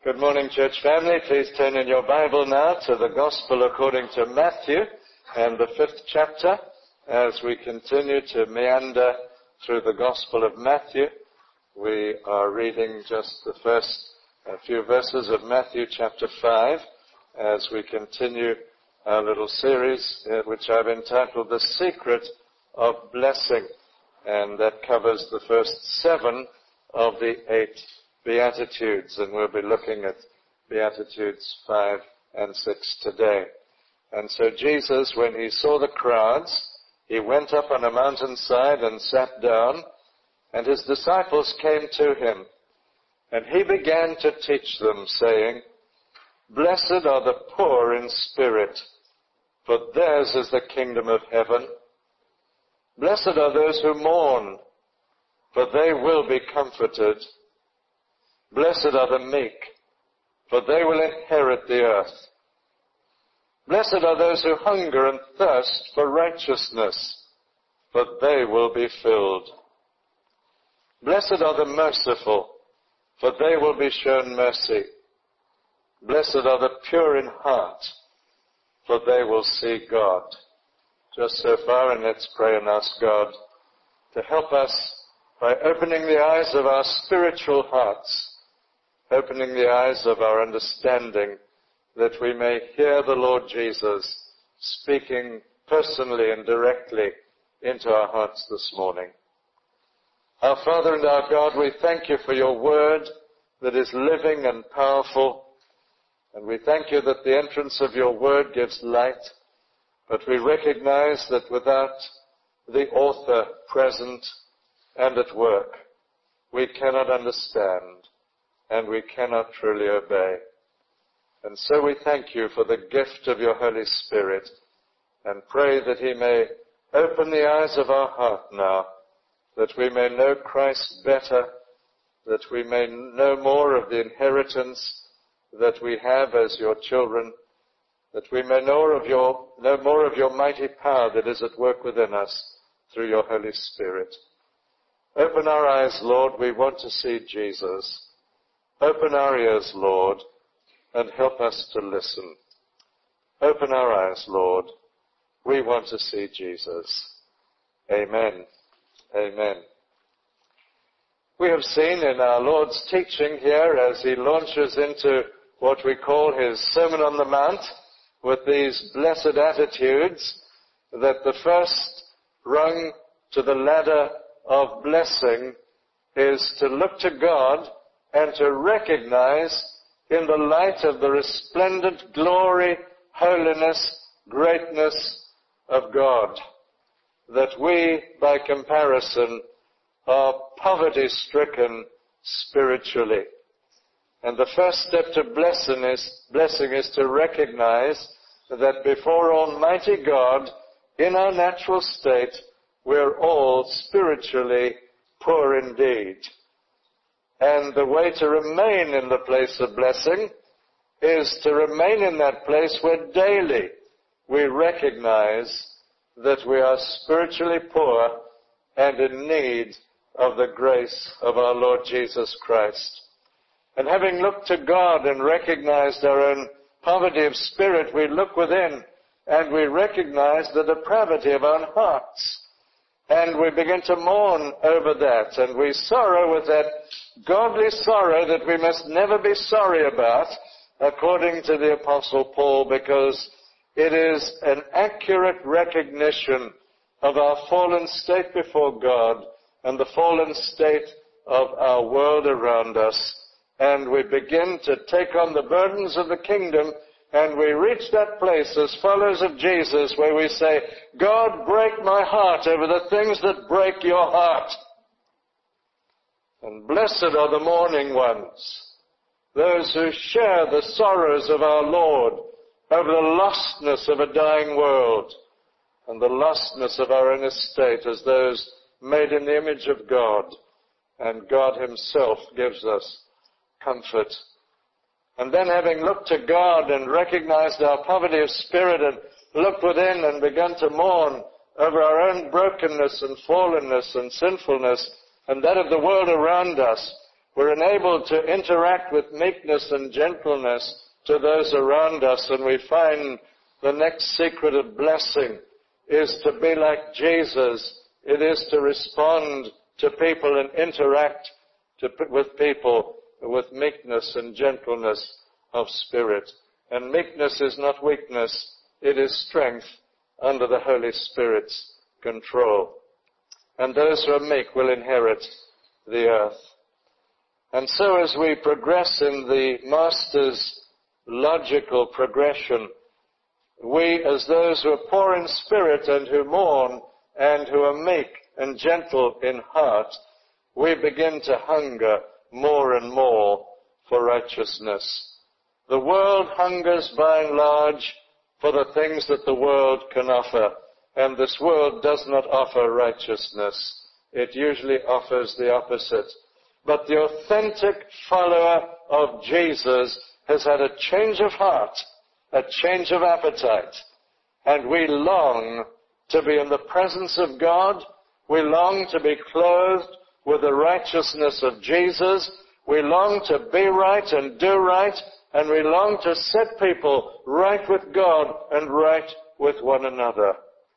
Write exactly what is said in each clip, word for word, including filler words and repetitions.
Good morning, church family. Please turn in your Bible now to the Gospel according to Matthew and the fifth chapter as we continue to meander through the Gospel of Matthew. We are reading just the first uh, few verses of Matthew chapter five as we continue our little series uh, which I've entitled The Secret of Blessing, and that covers the first seven of the eight Beatitudes, and we'll be looking at Beatitudes five and six today. And so Jesus, when he saw the crowds, he went up on a mountainside and sat down, and his disciples came to him. And he began to teach them, saying, "Blessed are the poor in spirit, for theirs is the kingdom of heaven. Blessed are those who mourn, for they will be comforted. Blessed are the meek, for they will inherit the earth. Blessed are those who hunger and thirst for righteousness, for they will be filled. Blessed are the merciful, for they will be shown mercy. Blessed are the pure in heart, for they will see God." Just so far, and let's pray and ask God to help us by opening the eyes of our spiritual hearts, opening the eyes of our understanding, that we may hear the Lord Jesus speaking personally and directly into our hearts this morning. Our Father and our God, we thank you for your word that is living and powerful, and we thank you that the entrance of your word gives light, but we recognize that without the author present and at work, we cannot understand, and we cannot truly obey. And so we thank you for the gift of your Holy Spirit, and pray that he may open the eyes of our heart now, that we may know Christ better, that we may know more of the inheritance that we have as your children, that we may know of your, know more of your mighty power that is at work within us through your Holy Spirit. Open our eyes, Lord, we want to see Jesus. Open our ears, Lord, and help us to listen. Open our eyes, Lord. We want to see Jesus. Amen. Amen. We have seen in our Lord's teaching here, as he launches into what we call his Sermon on the Mount, with these blessed attitudes, that the first rung to the ladder of blessing is to look to God and to recognize in the light of the resplendent glory, holiness, greatness of God, that we, by comparison, are poverty-stricken spiritually. And the first step to blessing is, blessing is to recognize that before Almighty God, in our natural state, we're all spiritually poor indeed. And the way to remain in the place of blessing is to remain in that place where daily we recognize that we are spiritually poor and in need of the grace of our Lord Jesus Christ. And having looked to God and recognized our own poverty of spirit, we look within and we recognize the depravity of our hearts. And we begin to mourn over that, and we sorrow with that godly sorrow that we must never be sorry about, according to the Apostle Paul, because it is an accurate recognition of our fallen state before God and the fallen state of our world around us. And we begin to take on the burdens of the kingdom, and we reach that place as followers of Jesus where we say, "God, break my heart over the things that break your heart." And blessed are the mourning ones, those who share the sorrows of our Lord over the lostness of a dying world and the lostness of our own estate as those made in the image of God. And God himself gives us comfort. And then, having looked to God and recognized our poverty of spirit and looked within and begun to mourn over our own brokenness and fallenness and sinfulness and that of the world around us, We're enabled to interact with meekness and gentleness to those around us, and we find the next secret of blessing is to be like Jesus. It is to respond to people and interact to, with people with meekness and gentleness of spirit. And meekness is not weakness, it is strength under the Holy Spirit's control. And those who are meek will inherit the earth. And so as we progress in the Master's logical progression, we, as those who are poor in spirit and who mourn and who are meek and gentle in heart, we begin to hunger more and more for righteousness. The world hungers by and large for the things that the world can offer, and this world does not offer righteousness. It usually offers the opposite. But the authentic follower of Jesus has had a change of heart, a change of appetite, and we long to be in the presence of God. We long to be clothed with the righteousness of Jesus. We long to be right and do right, and we long to set people right with God and right with one another.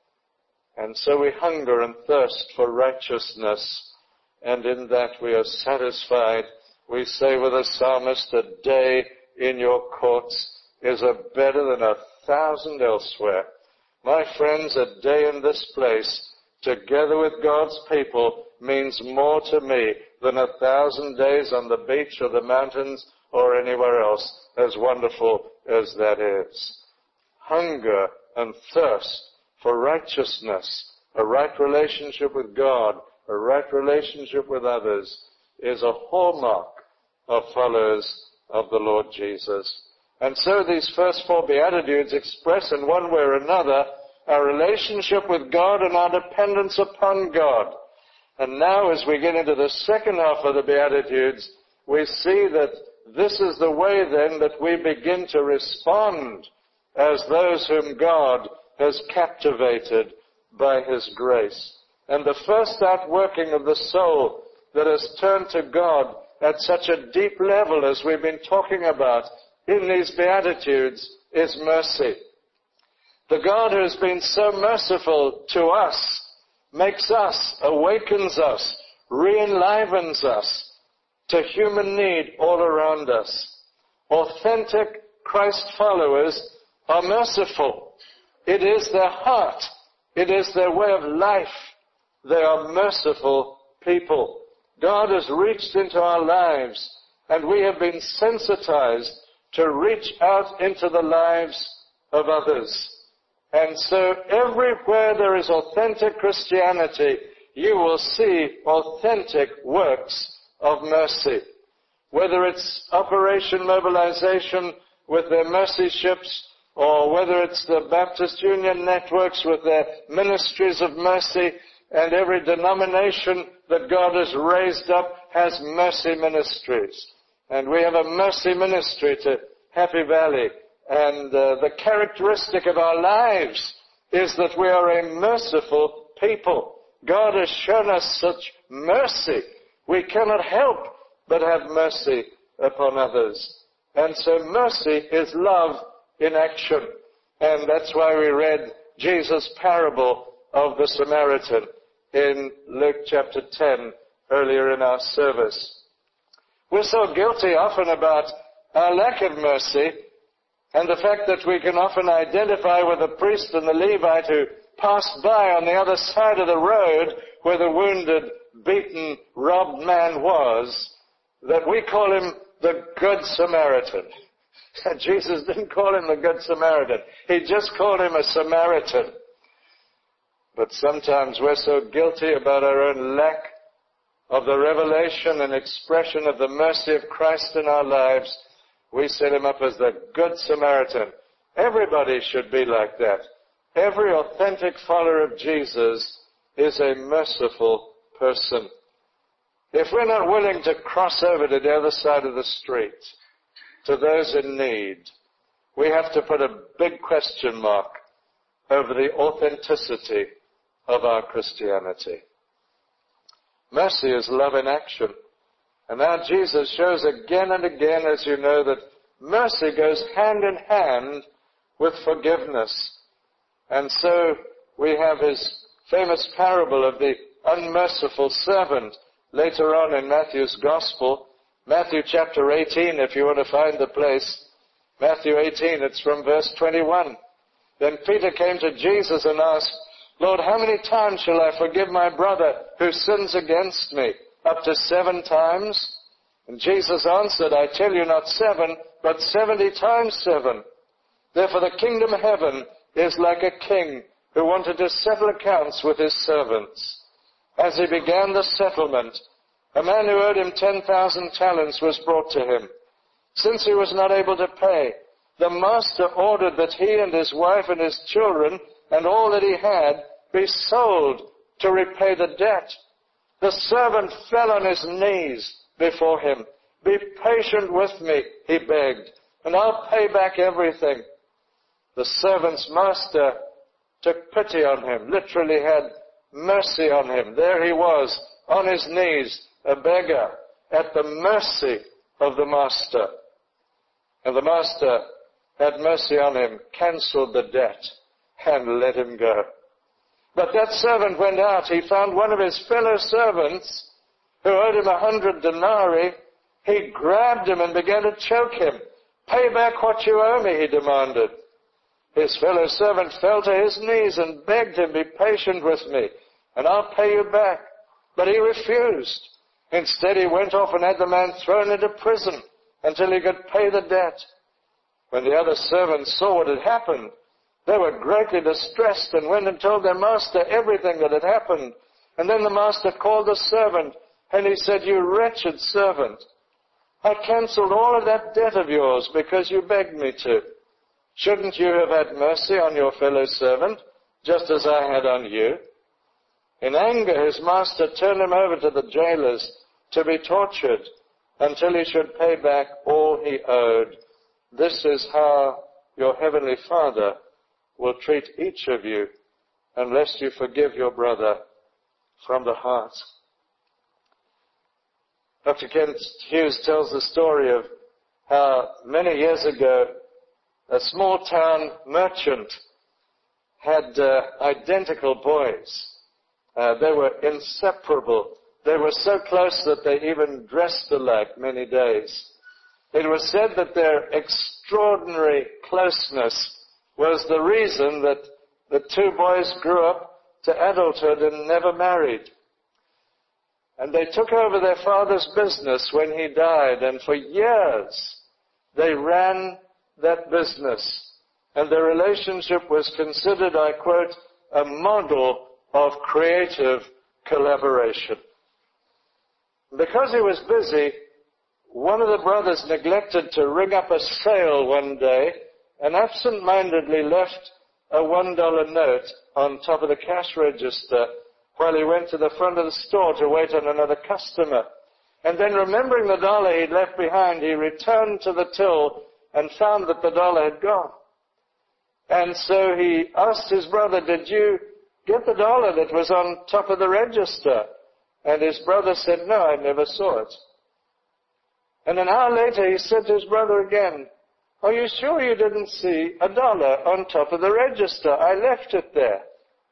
And so we hunger and thirst for righteousness, and in that we are satisfied. We say with the psalmist, a day in your courts is a better than a thousand elsewhere. My friends, a day in this place, together with God's people, means more to me than a thousand days on the beach or the mountains or anywhere else, as wonderful as that is. Hunger and thirst for righteousness, a right relationship with God, a right relationship with others, is a hallmark of followers of the Lord Jesus. And so these first four Beatitudes express in one way or another our relationship with God and our dependence upon God. And now as we get into the second half of the Beatitudes, we see that this is the way then that we begin to respond as those whom God has captivated by His grace. And the first outworking of the soul that has turned to God at such a deep level as we've been talking about in these Beatitudes is mercy. The God who has been so merciful to us makes us, awakens us, re-enlivens us to human need all around us. Authentic Christ followers are merciful. It is their heart. It is their way of life. They are merciful people. God has reached into our lives, and we have been sensitized to reach out into the lives of others. And so everywhere there is authentic Christianity, you will see authentic works of mercy. Whether it's Operation Mobilization with their mercy ships, or whether it's the Baptist Union networks with their ministries of mercy, and every denomination that God has raised up has mercy ministries. And we have a mercy ministry to Happy Valley. And uh, the characteristic of our lives is that we are a merciful people. God has shown us such mercy. We cannot help but have mercy upon others. And so mercy is love in action. And that's why we read Jesus' parable of the Samaritan in Luke chapter ten earlier in our service. We're so guilty often about our lack of mercy, and the fact that we can often identify with the priest and the Levite who passed by on the other side of the road where the wounded, beaten, robbed man was, that we call him the Good Samaritan. Jesus didn't call him the Good Samaritan. He just called him a Samaritan. But sometimes we're so guilty about our own lack of the revelation and expression of the mercy of Christ in our lives, we set him up as the Good Samaritan. Everybody should be like that. Every authentic follower of Jesus is a merciful person. If we're not willing to cross over to the other side of the street, to those in need, we have to put a big question mark over the authenticity of our Christianity. Mercy is love in action. And now Jesus shows again and again, as you know, that mercy goes hand in hand with forgiveness. And so we have his famous parable of the unmerciful servant later on in Matthew's Gospel. Matthew chapter eighteen, if you want to find the place. Matthew eighteen, it's from verse twenty-one. Then Peter came to Jesus and asked, Lord, how many times shall I forgive my brother who sins against me? Up to seven times? And Jesus answered, I tell you not seven, but seventy times seven. Therefore the kingdom of heaven is like a king who wanted to settle accounts with his servants. As he began the settlement, a man who owed him ten thousand talents was brought to him. Since he was not able to pay, the master ordered that he and his wife and his children and all that he had be sold to repay the debt. The servant fell on his knees before him. Be patient with me, he begged, and I'll pay back everything. The servant's master took pity on him, literally had mercy on him. There he was, on his knees, a beggar, at the mercy of the master. And the master had mercy on him, cancelled the debt, and let him go. But that servant went out. He found one of his fellow servants who owed him a hundred denarii. He grabbed him and began to choke him. Pay back what you owe me, he demanded. His fellow servant fell to his knees and begged him, be patient with me, and I'll pay you back. But he refused. Instead, he went off and had the man thrown into prison until he could pay the debt. When the other servants saw what had happened, they were greatly distressed and went and told their master everything that had happened. And then the master called the servant, and he said, you wretched servant, I cancelled all of that debt of yours because you begged me to. Shouldn't you have had mercy on your fellow servant, just as I had on you? In anger, his master turned him over to the jailers to be tortured until he should pay back all he owed. This is how your heavenly Father will treat each of you unless you forgive your brother from the heart. Doctor Kent Hughes tells the story of how many years ago a small town merchant had uh, identical boys. Uh, they were inseparable. They were so close that they even dressed alike many days. It was said that their extraordinary closeness was the reason that the two boys grew up to adulthood and never married. And they took over their father's business when he died, and for years they ran that business. And their relationship was considered, I quote, a model of creative collaboration. Because he was busy, one of the brothers neglected to ring up a sale one day and absent-mindedly left a one dollar note on top of the cash register while he went to the front of the store to wait on another customer. And then, remembering the dollar he'd left behind, he returned to the till and found that the dollar had gone. And so he asked his brother, did you get the dollar that was on top of the register? And his brother said, no, I never saw it. And an hour later he said to his brother again, are you sure you didn't see a dollar on top of the register? I left it there.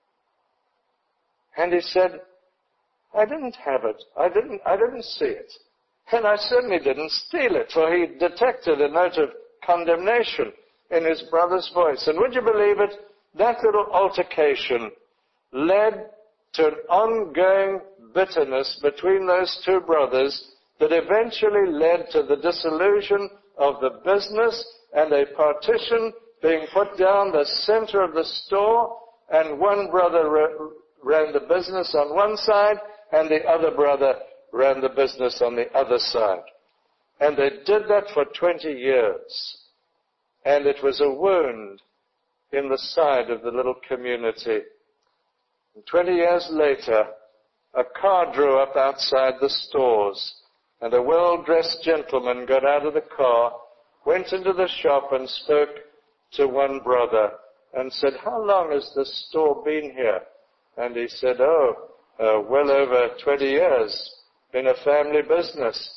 And he said, I didn't have it. I didn't, I didn't see it. And I certainly didn't steal it, for he detected a note of condemnation in his brother's voice. And would you believe it? That little altercation led to an ongoing bitterness between those two brothers that eventually led to the dissolution of the business and a partition being put down the center of the store, and one brother ran the business on one side and the other brother ran the business on the other side. And they did that for twenty years. And it was a wound in the side of the little community. And twenty years later, a car drew up outside the stores, and a well-dressed gentleman got out of the car, went into the shop and spoke to one brother and said, how long has this store been here? And he said, oh, uh, well over twenty years, been a family business.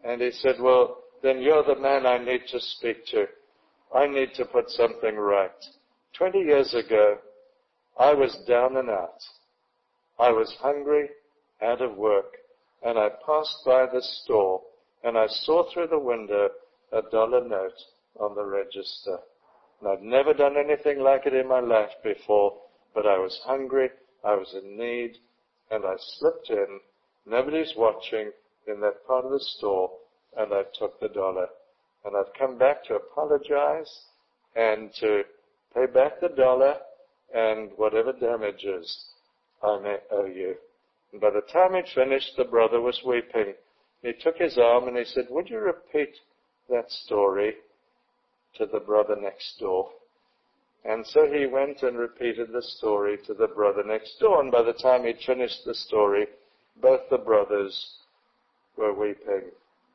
And he said, well, then you're the man I need to speak to. I need to put something right. Twenty years ago, I was down and out. I was hungry, out of work, and I passed by the store, and I saw through the window a dollar note on the register. And I'd never done anything like it in my life before, but I was hungry, I was in need, and I slipped in. Nobody's watching in that part of the store, and I took the dollar. And I've come back to apologize and to pay back the dollar and whatever damages I may owe you. And by the time he'd finished, the brother was weeping. He took his arm and he said, would you repeat that story to the brother next door? And so he went and repeated the story to the brother next door. And by the time he'd finished the story, both the brothers were weeping.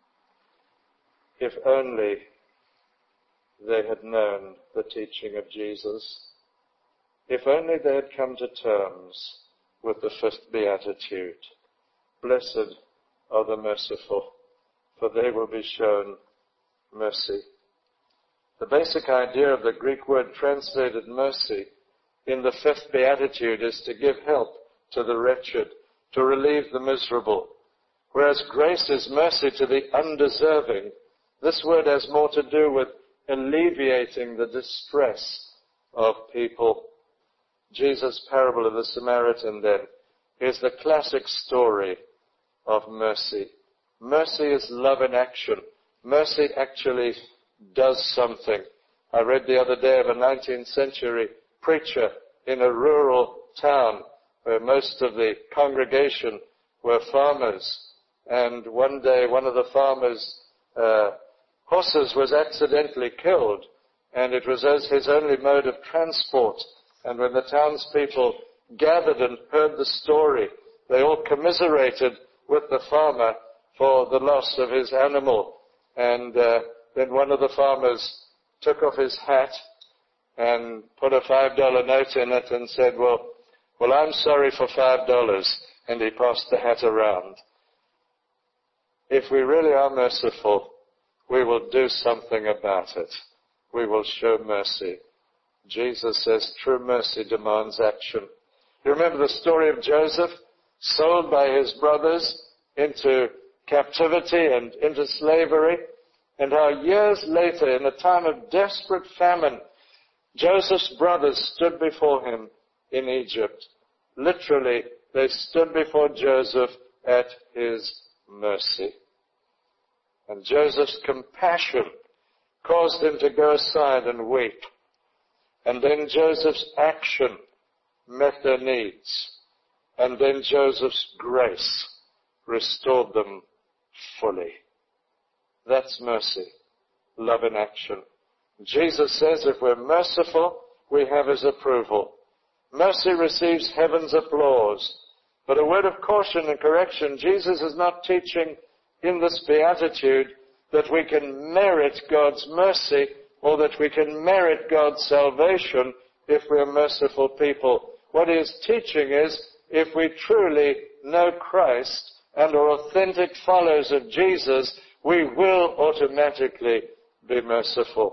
If only they had known the teaching of Jesus. If only they had come to terms with the fifth beatitude. Blessed are the merciful, for they will be shown mercy. The basic idea of the Greek word translated mercy in the fifth beatitude is to give help to the wretched, to relieve the miserable. Whereas grace is mercy to the undeserving, this word has more to do with alleviating the distress of people. Jesus' parable of the Samaritan, then, is the classic story of mercy. Mercy is love in action. Mercy actually does something. I read the other day of a nineteenth century preacher in a rural town where most of the congregation were farmers. And one day one of the farmers' uh, horses was accidentally killed, and it was as his only mode of transport. And when the townspeople gathered and heard the story, they all commiserated with the farmer for the loss of his animal. And uh, then one of the farmers took off his hat and put a five dollar note in it and said, well, well, I'm sorry for five dollars. And he passed the hat around. If we really are merciful, we will do something about it. We will show mercy. Jesus says true mercy demands action. You remember the story of Joseph, sold by his brothers into captivity and into slavery, and how years later, in a time of desperate famine, Joseph's brothers stood before him in Egypt. Literally, they stood before Joseph at his mercy. And Joseph's compassion caused him to go aside and weep. And then Joseph's action met their needs. And then Joseph's grace restored them fully. That's mercy, love in action. Jesus says if we're merciful, we have his approval. Mercy receives heaven's applause. But a word of caution and correction, Jesus is not teaching in this beatitude that we can merit God's mercy or that we can merit God's salvation if we're merciful people. What he is teaching is if we truly know Christ and are authentic followers of Jesus, we will automatically be merciful.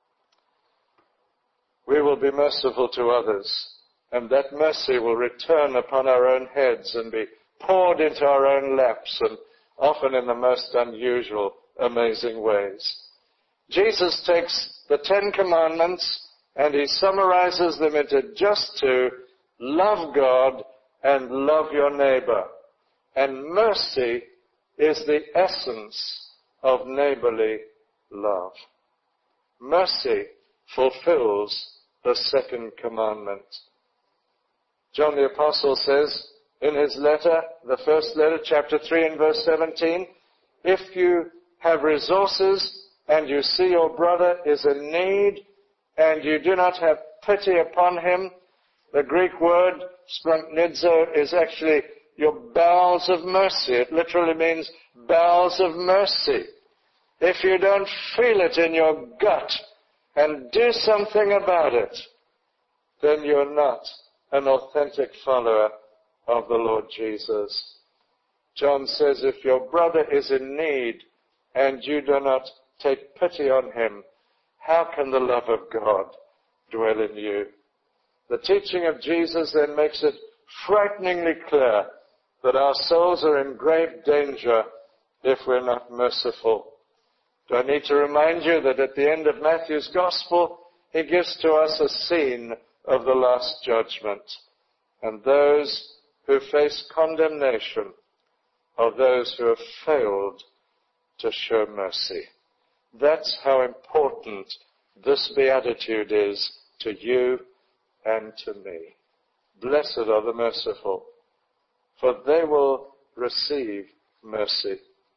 We will be merciful to others, and that mercy will return upon our own heads and be poured into our own laps, and often in the most unusual, amazing ways. Jesus takes the Ten Commandments and he summarizes them into just two: love God and love your neighbor. And mercy is the essence of neighborly love. Mercy fulfills the second commandment. John the Apostle says in his letter, the first letter, chapter three and verse seventeen, if you have resources and you see your brother is in need and you do not have pity upon him, the Greek word spronknidzo is actually your bowels of mercy. It literally means bowels of mercy. If you don't feel it in your gut and do something about it, then you're not an authentic follower of the Lord Jesus. John says if your brother is in need and you do not take pity on him, how can the love of God dwell in you? The teaching of Jesus then makes it frighteningly clear that our souls are in grave danger if we're not merciful. Do I need to remind you that at the end of Matthew's Gospel, he gives to us a scene of the last judgment, and those who face condemnation are those who have failed to show mercy. That's how important this beatitude is to you and to me. Blessed are the merciful, for they will receive mercy.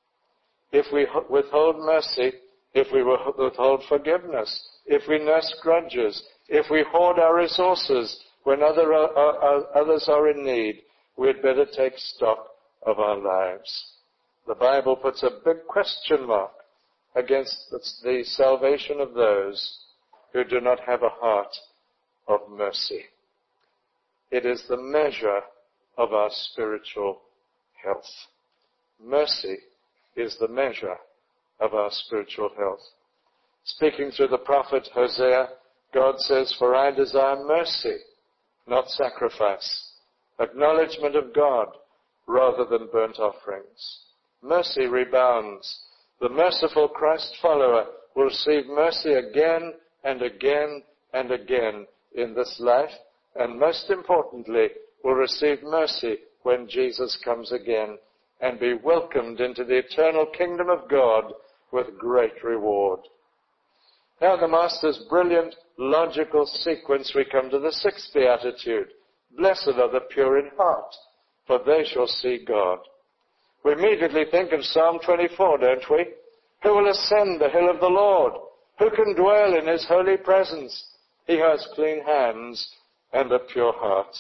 If we withhold mercy, if we withhold forgiveness, if we nurse grudges, if we hoard our resources when other, uh, others are in need, we'd better take stock of our lives. The Bible puts a big question mark against the salvation of those who do not have a heart of mercy. It is the measure of our spiritual health. Mercy is the measure of our spiritual health. Speaking through the prophet Hosea, God says, "For I desire mercy, not sacrifice, acknowledgement of God rather than burnt offerings." Mercy rebounds. The merciful Christ follower will receive mercy again and again and again in this life, and most importantly, will receive mercy when Jesus comes again and be welcomed into the eternal kingdom of God with great reward. Now, the Master's brilliant logical sequence, we come to the sixth beatitude. Blessed are the pure in heart, for they shall see God. We immediately think of Psalm twenty-four, don't we? Who will ascend the hill of the Lord? Who can dwell in his holy presence? He has clean hands and a pure heart.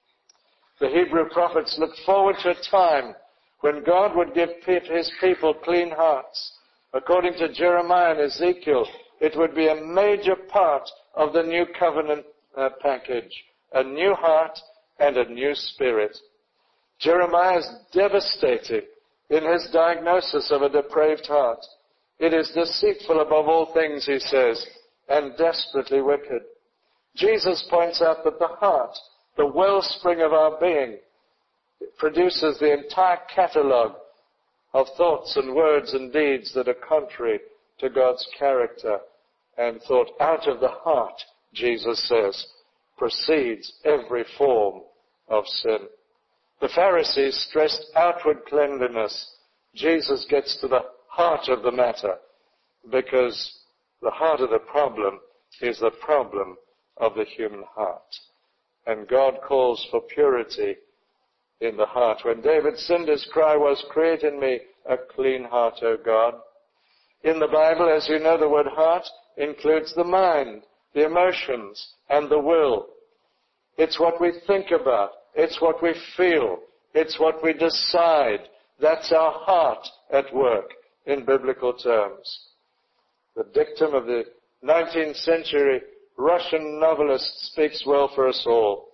The Hebrew prophets looked forward to a time when God would give his people clean hearts. According to Jeremiah and Ezekiel, it would be a major part of the new covenant uh, package, a new heart and a new spirit. Jeremiah is devastating in his diagnosis of a depraved heart. It is deceitful above all things, he says, and desperately wicked. Jesus points out that the heart, the wellspring of our being, produces the entire catalogue of thoughts and words and deeds that are contrary to God's character and thought. Out of the heart, Jesus says, proceeds every form of sin. The Pharisees stressed outward cleanliness. Jesus gets to the heart of the matter, because the heart of the problem is the problem of the human heart. And God calls for purity in the heart. When David sinned, his cry was, "Create in me a clean heart, O God." In the Bible, as you know, the word heart includes the mind, the emotions, and the will. It's what we think about. It's what we feel. It's what we decide. That's our heart at work in biblical terms. The dictum of the nineteenth century Russian novelist speaks well for us all.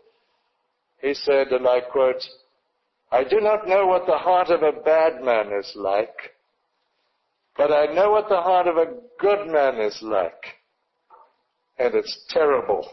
He said, and I quote, "I do not know what the heart of a bad man is like, but I know what the heart of a good man is like, and it's terrible."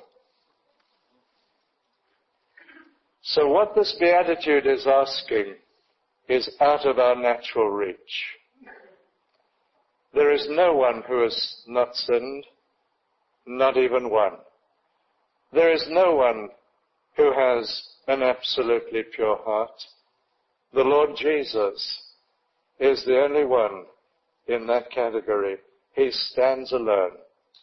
So what this beatitude is asking is out of our natural reach. There is no one who has not sinned, not even one. There is no one who has an absolutely pure heart. The Lord Jesus is the only one in that category. He stands alone.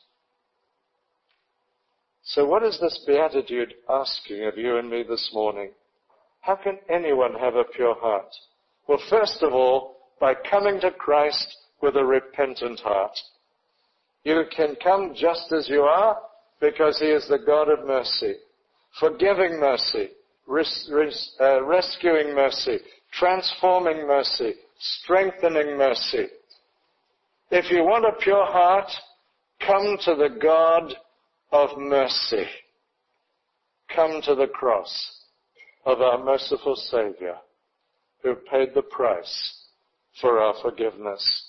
So what is this beatitude asking of you and me this morning? How can anyone have a pure heart? Well, first of all, by coming to Christ with a repentant heart. You can come just as you are, because he is the God of mercy, forgiving mercy, res- res- uh, rescuing mercy, transforming mercy, strengthening mercy. If you want a pure heart, come to the God of mercy. Come to the cross of our merciful Savior, who paid the price for our forgiveness.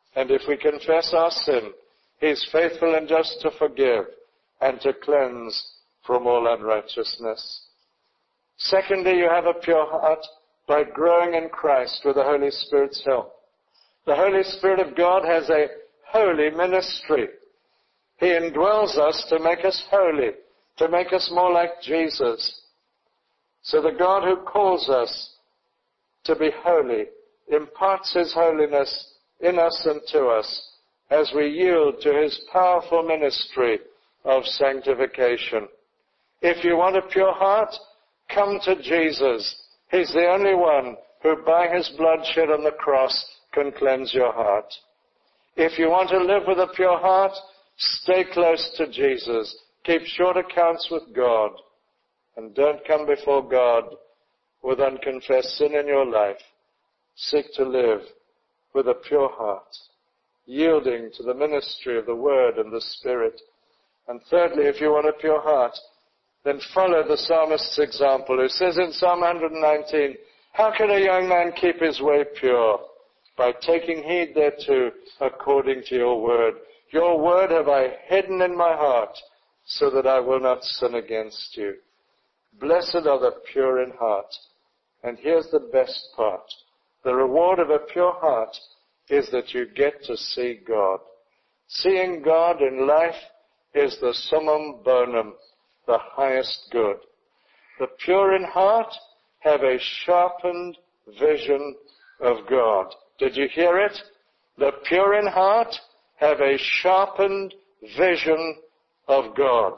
And if we confess our sin, He's faithful and just to forgive and to cleanse from all unrighteousness. Secondly, you have a pure heart by growing in Christ with the Holy Spirit's help. The Holy Spirit of God has a holy ministry. He indwells us to make us holy, to make us more like Jesus. So the God who calls us to be holy imparts His holiness in us and to us as we yield to His powerful ministry of sanctification. If you want a pure heart, come to Jesus. He's the only one who by His blood shed on the cross can cleanse your heart. If you want to live with a pure heart, stay close to Jesus. Keep short accounts with God. And don't come before God with unconfessed sin in your life. Seek to live with a pure heart, yielding to the ministry of the Word and the Spirit. And thirdly, if you want a pure heart, then follow the psalmist's example, who says in Psalm one nineteen, how can a young man keep his way pure? By taking heed thereto according to your word. Your word have I hidden in my heart, so that I will not sin against you. Blessed are the pure in heart. And here's the best part. The reward of a pure heart is that you get to see God. Seeing God in life is the summum bonum, the highest good. The pure in heart have a sharpened vision of God. Did you hear it? The pure in heart have a sharpened vision of God.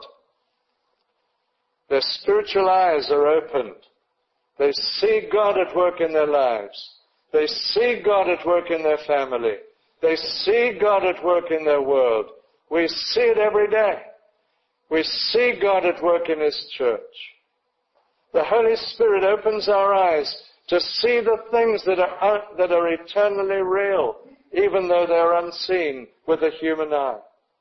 Their spiritual eyes are opened. They see God at work in their lives. They see God at work in their family. They see God at work in their world. We see it every day. We see God at work in His church. The Holy Spirit opens our eyes to see the things that are, that are eternally real, even though they're unseen with the human eye.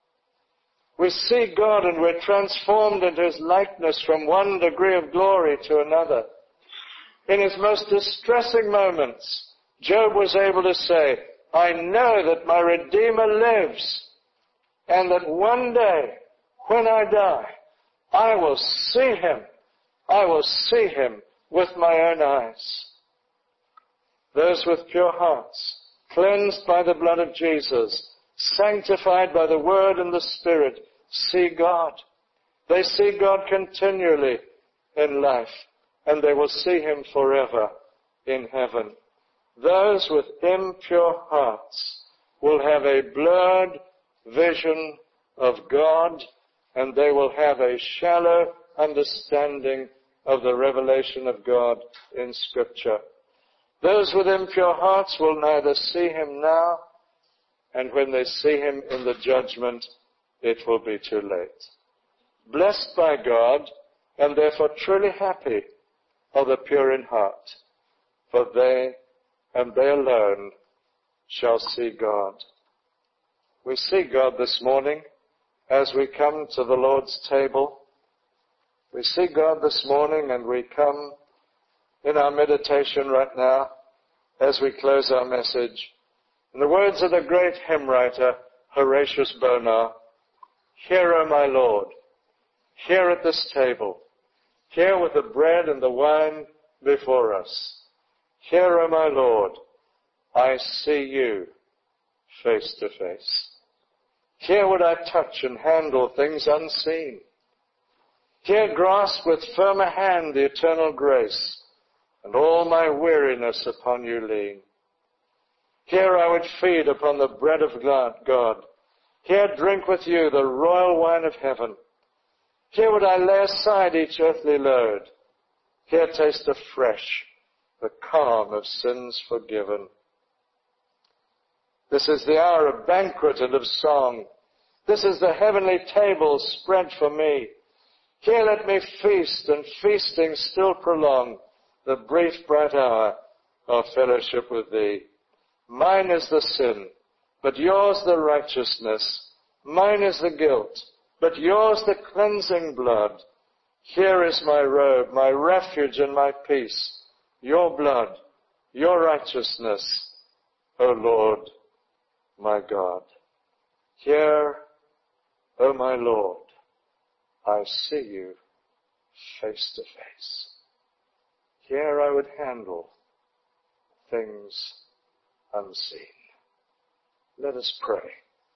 We see God and we're transformed into His likeness from one degree of glory to another. In his most distressing moments, Job was able to say, I know that my Redeemer lives, and that one day, when I die, I will see Him. I will see Him with my own eyes. Those with pure hearts, cleansed by the blood of Jesus, sanctified by the Word and the Spirit, see God. They see God continually in life, and they will see Him forever in heaven. Those with impure hearts will have a blurred vision of God, and they will have a shallow understanding of the revelation of God in Scripture. Those with impure hearts will neither see Him now, and when they see Him in the judgment, it will be too late. Blessed by God, and therefore truly happy, are the pure in heart, for they and they alone shall see God. We see God this morning as we come to the Lord's table. We see God this morning, and we come in our meditation right now as we close our message. In the words of the great hymn writer, Horatius Bonar, here, O my Lord, here at this table, here with the bread and the wine before us. Here, O my Lord, I see you face to face. Here would I touch and handle things unseen. Here grasp with firmer hand the eternal grace, and all my weariness upon you lean. Here I would feed upon the bread of God. Here drink with you the royal wine of heaven. Here would I lay aside each earthly load. Here taste afresh the calm of sins forgiven. This is the hour of banquet and of song. This is the heavenly table spread for me. Here let me feast, and feasting still prolong the brief bright hour of fellowship with Thee. Mine is the sin, but yours the righteousness. Mine is the guilt, but yours the cleansing blood. Here is my robe, my refuge and my peace. Your blood, your righteousness, O Lord, my God. Here, O my Lord, I see you face to face. Here I would handle things unseen. Let us pray.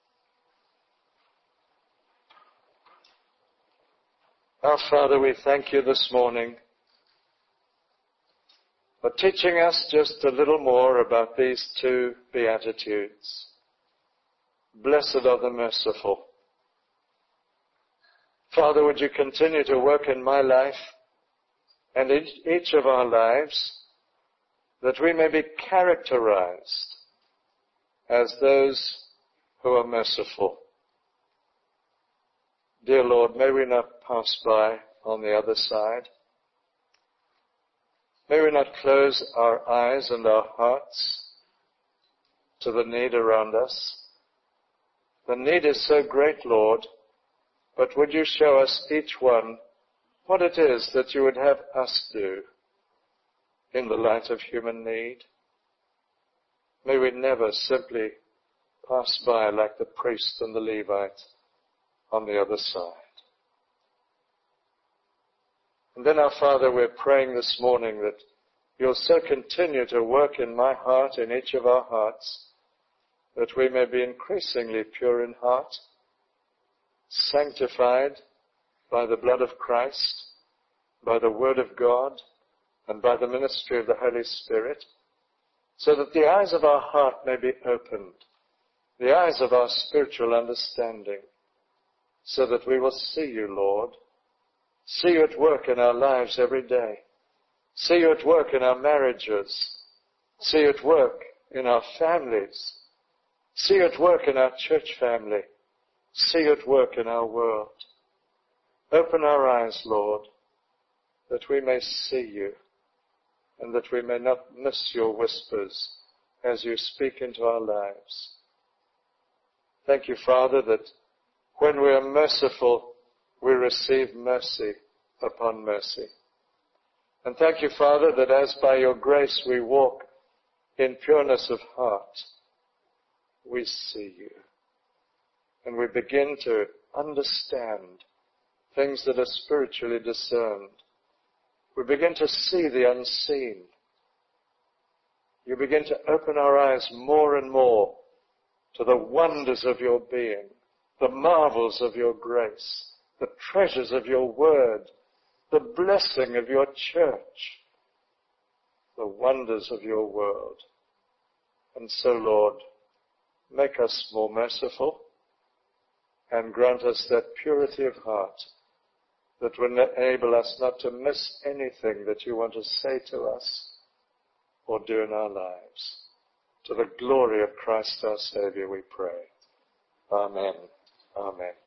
Our Father, we thank you this morning for teaching us just a little more about these two Beatitudes. Blessed are the merciful. Father, would you continue to work in my life and in each of our lives that we may be characterized as those who are merciful. Dear Lord, may we not pass by on the other side. May we not close our eyes and our hearts to the need around us. The need is so great, Lord, but would you show us each one what it is that you would have us do in the light of human need? May we never simply pass by like the priest and the Levite on the other side. And then, our Father, we're praying this morning that you'll so continue to work in my heart, in each of our hearts, that we may be increasingly pure in heart, sanctified by the blood of Christ, by the Word of God, and by the ministry of the Holy Spirit, so that the eyes of our heart may be opened, the eyes of our spiritual understanding, so that we will see you, Lord, see you at work in our lives every day, see you at work in our marriages, see you at work in our families, see you at work in our church family, see you at work in our world. Open our eyes, Lord, that we may see you, and that we may not miss your whispers as you speak into our lives. Thank you, Father, that when we are merciful, we receive mercy upon mercy. And thank you, Father, that as by your grace we walk in pureness of heart, we see you. And we begin to understand things that are spiritually discerned. We begin to see the unseen. You begin to open our eyes more and more to the wonders of your being, the marvels of your grace, the treasures of your word, the blessing of your church, the wonders of your world. And so, Lord, make us more merciful and grant us that purity of heart that will enable us not to miss anything that you want to say to us or do in our lives. To the glory of Christ our Savior we pray. Amen. Amen.